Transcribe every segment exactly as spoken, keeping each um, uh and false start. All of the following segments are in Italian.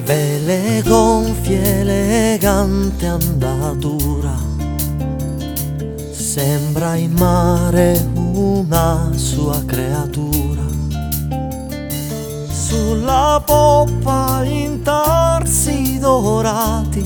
vele gonfie, elegante andatura, sembra in mare una sua creatura. Sulla poppa intarsi dorati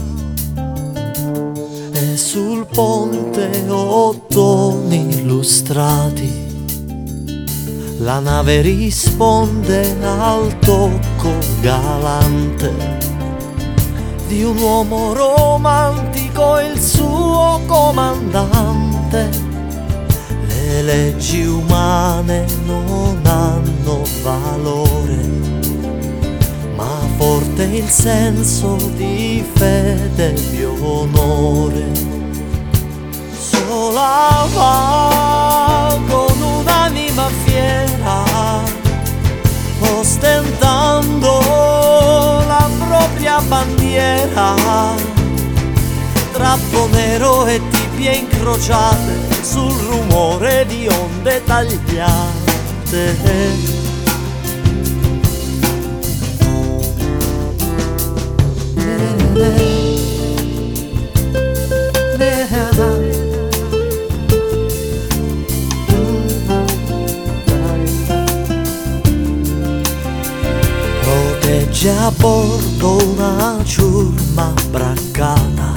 e sul ponte ottoni lustrati. La nave risponde al tocco galante di un uomo romantico, il suo comandante. Le leggi umane non hanno valore, ma forte il senso di fede e di onore. Sola va con un'anima fiera, ostentando la propria bandiera, drappo nero e tibie incrociate sul rumore di onde tagliate. Protegge a bordo una ciurma braccata.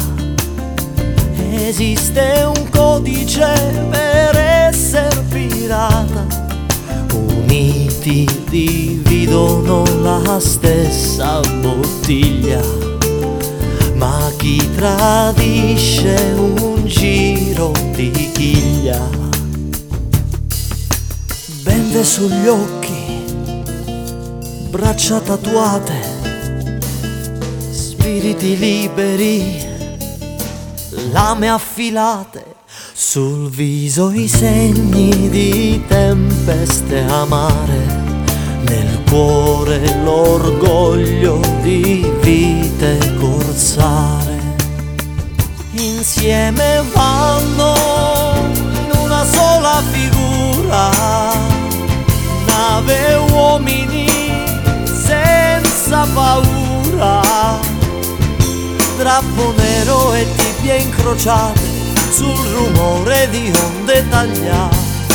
Esiste un codice per essere pirata. Uniti dividono la stessa bottiglia, ma chi tradisce un giro di chiglia. Bende sugli occhi, braccia tatuate, spiriti liberi, lame affilate, sul viso i segni di tempeste amare, nel cuore l'orgoglio di vite corsare. Insieme vanno in una sola figura, nave uomini senza paura, drappo nero e tibie incrociate sul rumore di onde tagliate.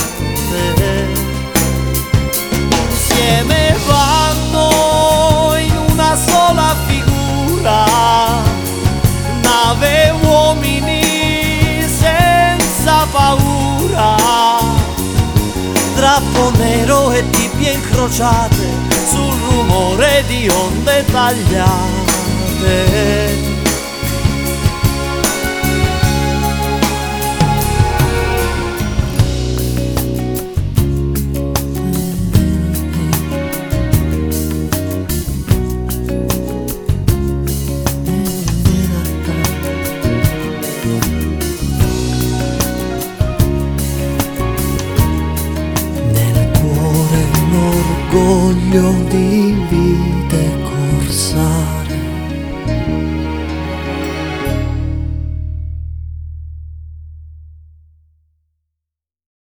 Insieme vanno in una sola figura, nave uomini senza paura, drappo nero e tibie incrociate sul rumore di onde tagliate. Orgoglio di vite corsare.